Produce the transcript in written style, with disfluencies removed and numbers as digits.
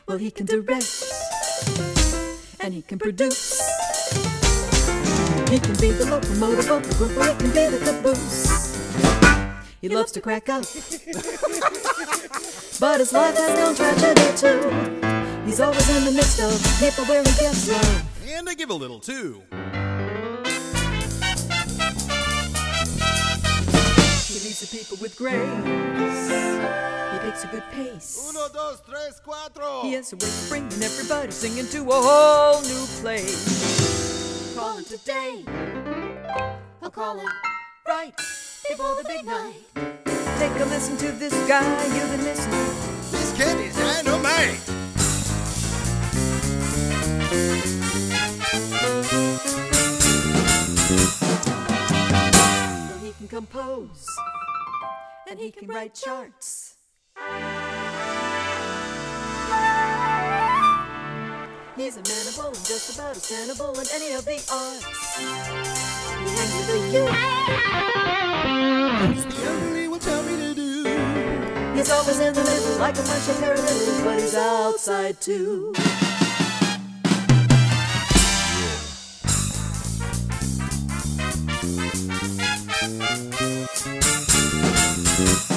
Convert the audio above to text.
Well, he can direct, and he can produce. He can be the locomotive of the group, or he can be the caboose. He loves to crack up, but his life has no tragedy too. He's always in the midst of people where he gets love. And I give a little too. He leads the people with grace. He picks a good pace. 1, 2, 3, 4. He has a way of bringing everybody singing to a whole new place. Call him today. I'll call him right before the big night. Take a listen to this guy you've been listening. This kid is dynamite. Well, he can compose, and he can write charts. He's amenable and just about as tenable in any of the arts. He's the youth. He's the only one tell me to do. He's always in the middle like a bunch of paralytics, but he's outside too. Yeah.